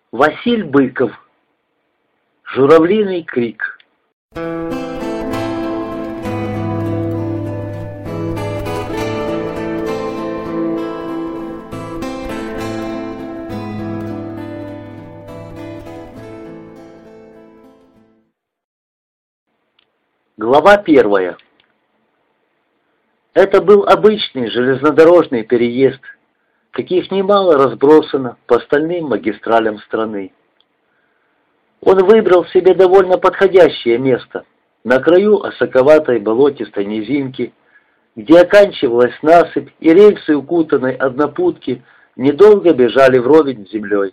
Василь Быков. Журавлиный крик. Глава 1. Это был обычный железнодорожный переезд, каких немало разбросано по остальным магистралям страны. Он выбрал себе довольно подходящее место, на краю осоковатой болотистой низинки, где оканчивалась насыпь, и рельсы укутанной однопутки недолго бежали вровень с землей.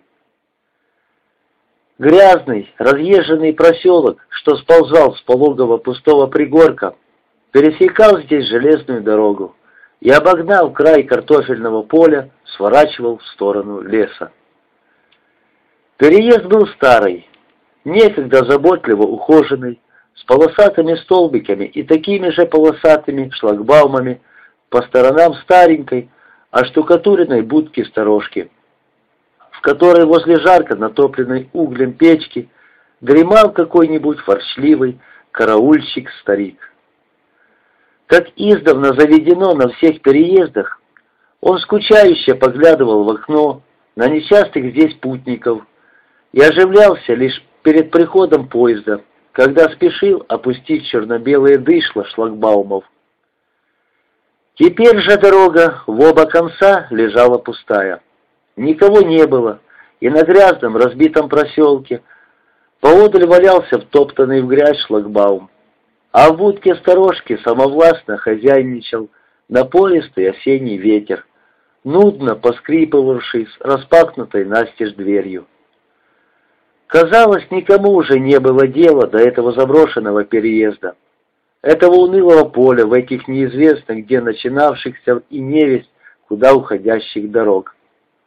Грязный, разъезженный проселок, что сползал с пологого пустого пригорка, пересекал здесь железную дорогу и, обогнав край картофельного поля, сворачивал в сторону леса. Переезд был старый, некогда заботливо ухоженный, с полосатыми столбиками и такими же полосатыми шлагбаумами по сторонам старенькой, оштукатуренной будки-сторожки, в которой возле жарко натопленной углем печки дремал какой-нибудь ворчливый караульщик-старик. Как издавна заведено на всех переездах, он скучающе поглядывал в окно на несчастных здесь путников и оживлялся лишь перед приходом поезда, когда спешил опустить черно-белые дышла шлагбаумов. Теперь же дорога в оба конца лежала пустая. Никого не было, и на грязном разбитом проселке поодаль валялся втоптанный в грязь шлагбаум, а в будке сторожки самовластно хозяйничал напористый осенний ветер, нудно поскрипывавший с распахнутой настежь дверью. Казалось, никому уже не было дела до этого заброшенного переезда, этого унылого поля в этих неизвестно где начинавшихся и невесть куда уходящих дорог.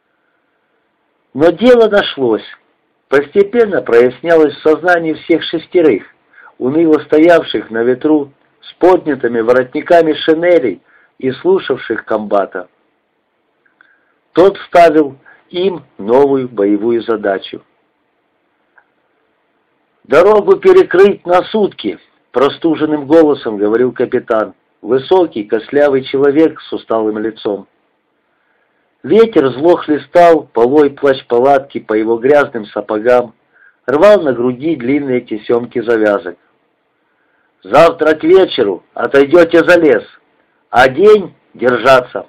Но дело нашлось. Постепенно прояснялось в сознании всех шестерых, уныло стоявших на ветру с поднятыми воротниками шинелей и слушавших комбата. Тот ставил им новую боевую задачу. «Дорогу перекрыть на сутки», — простуженным голосом говорил капитан, высокий, костлявый человек с усталым лицом. Ветер зло хлестал полой плащ-палатки по его грязным сапогам, рвал на груди длинные тесемки завязок. «Завтра к вечеру отойдете за лес, а день держаться».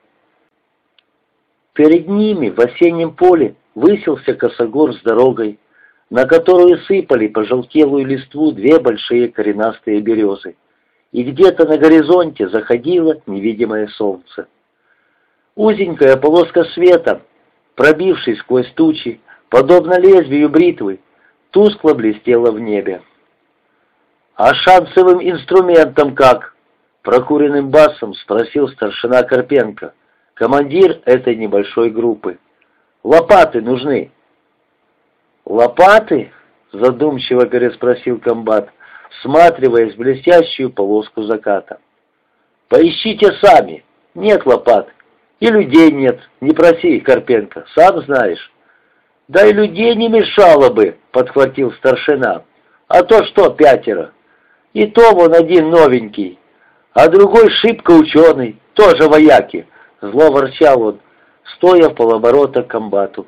Перед ними в осеннем поле высился косогор с дорогой, на которую сыпали пожелтелую листву две большие коренастые березы, и где-то на горизонте заходило невидимое солнце. Узенькая полоска света, пробившись сквозь тучи, подобно лезвию бритвы, тускло блестела в небе. «А шансовым инструментом как?» — прокуренным басом спросил старшина Карпенко, командир этой небольшой группы. «Лопаты нужны». «Лопаты?» — задумчиво переспросил комбат, всматриваясь в блестящую полоску заката. «Поищите сами. Нет лопат. И людей нет. Не проси, Карпенко, сам знаешь». «Да и людей не мешало бы», — подхватил старшина. «А то что, 5? И то вон один новенький, а другой шибко ученый, тоже вояки», — зло ворчал он, стоя в полоборота к комбату.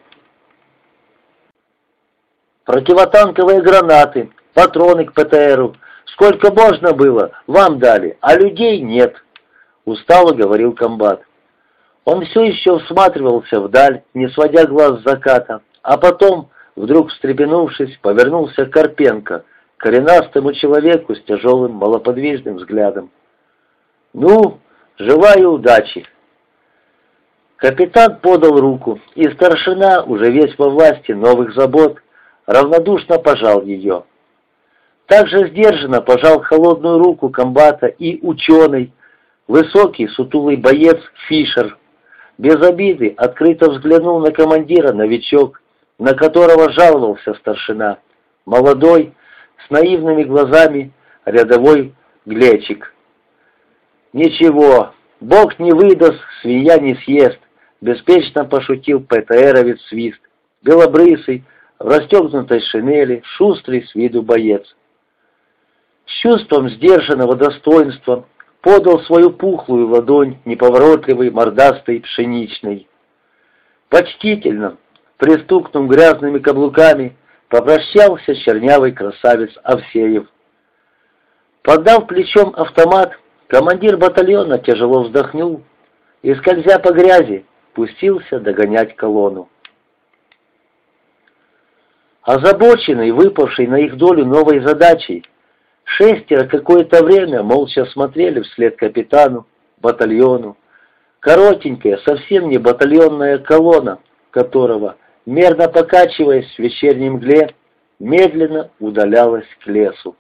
«Противотанковые гранаты, патроны к ПТРу. Сколько можно было, вам дали, а людей нет», — устало говорил комбат. Он все еще всматривался вдаль, не сводя глаз с заката, а потом, вдруг встрепенувшись, повернулся к Карпенко, коренастому человеку с тяжелым, малоподвижным взглядом. «Ну, желаю удачи». Капитан подал руку, и старшина, уже весь во власти новых забот, равнодушно пожал ее. Также сдержанно пожал холодную руку комбата и ученый, высокий сутулый боец Фишер. Без обиды открыто взглянул на командира новичок, на которого жаловался старшина, молодой, с наивными глазами рядовой Глечик. «Ничего, Бог не выдаст, свинья не съест», — беспечно пошутил ПТРовец Свист, белобрысый, в расстегнутой шинели, шустрый с виду боец. С чувством сдержанного достоинства подал свою пухлую ладонь неповоротливый, мордастый, пшеничный. Почтительно, пристукнув грязными каблуками, попрощался чернявый красавец Авсеев. Подав плечом автомат, командир батальона тяжело вздохнул и, скользя по грязи, пустился догонять колонну. Озабоченный, выпавший на их долю новой задачей, шестеро какое-то время молча смотрели вслед капитану, батальону. Коротенькая, совсем не батальонная колонна, которого, мерно покачиваясь в вечерней мгле, медленно удалялась к лесу.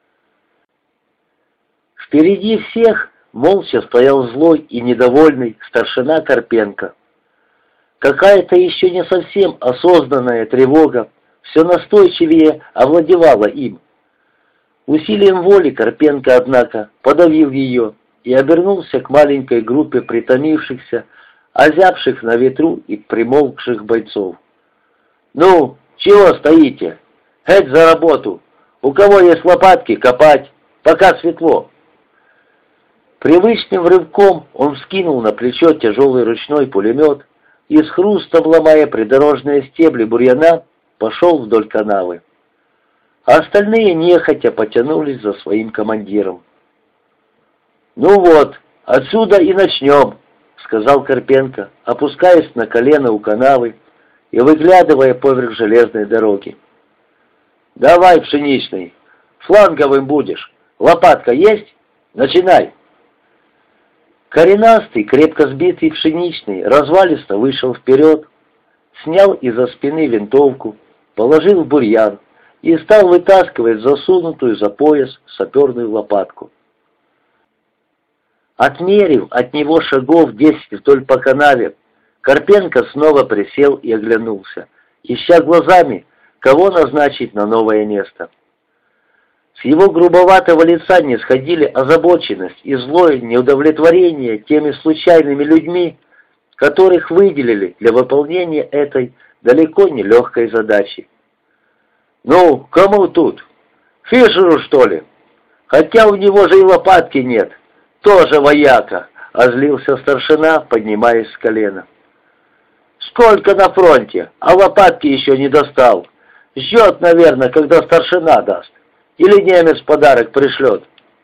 Впереди всех молча стоял злой и недовольный старшина Карпенко. Какая-то еще не совсем осознанная тревога все настойчивее овладевала им. Усилием воли Карпенко, однако, подавил ее и обернулся к маленькой группе притомившихся, озябших на ветру и примолкших бойцов. «Ну, чего стоите? Эть за работу! У кого есть лопатки, копать, пока светло!» Привычным рывком он вскинул на плечо тяжелый ручной пулемет и, с хрустом ломая придорожные стебли бурьяна, пошел вдоль канавы. Остальные нехотя потянулись за своим командиром. «Ну вот, отсюда и начнем», — сказал Карпенко, опускаясь на колено у канавы и выглядывая поверх железной дороги. «Давай, пшеничный, фланговым будешь. Лопатка есть? Начинай!» Коренастый, крепко сбитый пшеничный развалисто вышел вперед, снял из-за спины винтовку, положил в бурьян и стал вытаскивать засунутую за пояс саперную лопатку. Отмерив от него шагов 10 вдоль по канаве, Карпенко снова присел и оглянулся, ища глазами, кого назначить на новое место. С его грубоватого лица не сходили озабоченность и злое неудовлетворение теми случайными людьми, которых выделили для выполнения этой далеко не легкой задачи. «Ну, кому тут? Фишеру, что ли? Хотя у него же и лопатки нет. Тоже вояка!» — озлился старшина, поднимаясь с колена. «Сколько на фронте, а лопатки еще не достал. Ждет, наверное, когда старшина даст. Или немец подарок пришлет».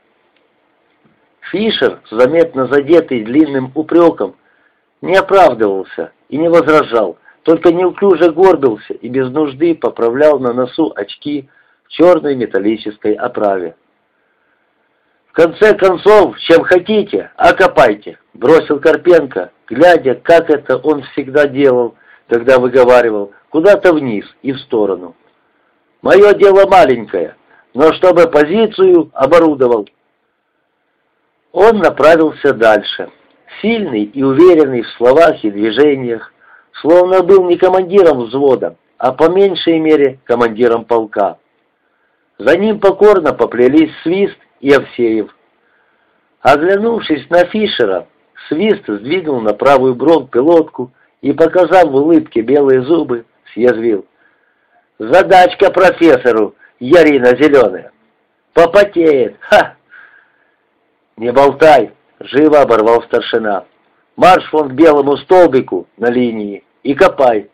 Фишер, заметно задетый длинным упреком, не оправдывался и не возражал, только неуклюже горбился и без нужды поправлял на носу очки в черной металлической оправе. «В конце концов, чем хотите, окопайте», — бросил Карпенко, глядя, как это он всегда делал, когда выговаривал, куда-то вниз и в сторону. «Мое дело маленькое, но чтобы позицию оборудовал». Он направился дальше, сильный и уверенный в словах и движениях, словно был не командиром взвода, а по меньшей мере командиром полка. За ним покорно поплелись Свист и Авсеев. Оглянувшись на Фишера, Свист сдвинул на правую бровь пилотку и, показав в улыбке белые зубы, съязвил: «Задачка профессору, Ярина зеленая! Попотеет! Ха!» «Не болтай!» — живо оборвал старшина. «Марш вон к белому столбику на линии и копай!»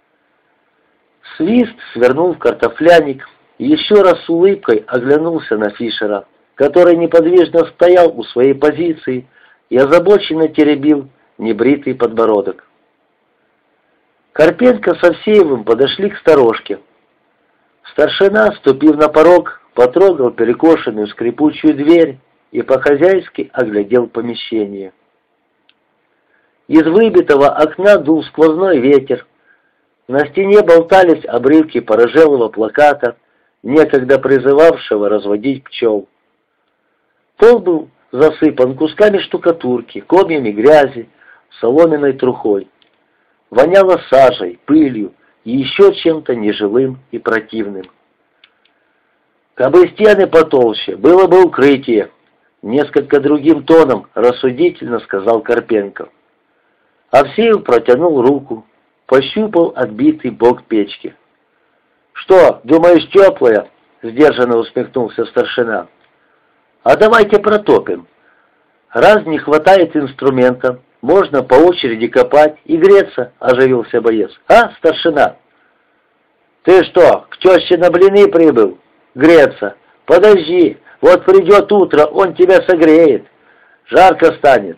Свист свернул в картофляник и еще раз с улыбкой оглянулся на Фишера, который неподвижно стоял у своей позиции и озабоченно теребил небритый подбородок. Карпенко с Авсеевым подошли к сторожке. Старшина, ступив на порог, потрогал перекошенную скрипучую дверь и по-хозяйски оглядел помещение. Из выбитого окна дул сквозной ветер. На стене болтались обрывки порыжелого плаката, некогда призывавшего разводить пчел. Пол был засыпан кусками штукатурки, комьями грязи, соломенной трухой. Воняло сажей, пылью и еще чем-то нежилым и противным. «Кабы стены потолще, было бы укрытие», — несколько другим тоном рассудительно сказал Карпенко. Авсеев протянул руку, пощупал отбитый бок печки. «Что, думаешь, теплая?» — сдержанно усмехнулся старшина. «А давайте протопим. Раз не хватает инструмента, можно по очереди копать и греться», — оживился боец. «А, старшина?» «Ты что, к теще на блины прибыл? Греться? Подожди, вот придет утро, он тебя согреет. Жарко станет».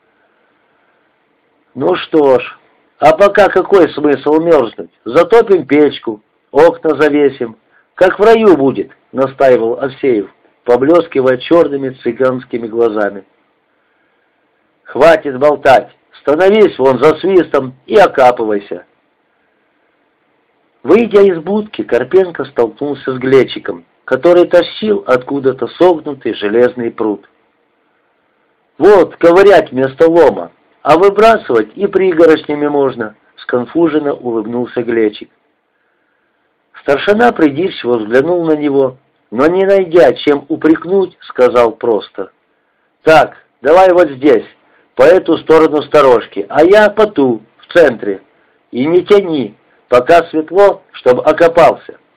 «Ну что ж, а пока какой смысл мерзнуть? Затопим печку, окна завесим. Как в раю будет», — настаивал Овсеев, поблескивая черными цыганскими глазами. «Хватит болтать, становись вон за свистом и окапывайся». Выйдя из будки, Карпенко столкнулся с Глечиком, который тащил откуда-то согнутый железный пруд. «Вот, ковырять вместо лома, а выбрасывать и пригоршнями можно», — сконфуженно улыбнулся Глечик. Старшина придирчиво взглянул на него, но, не найдя чем упрекнуть, сказал просто: «Так, давай вот здесь, по эту сторону сторожки, а я по ту, в центре. И не тяни, пока светло, чтобы окопался».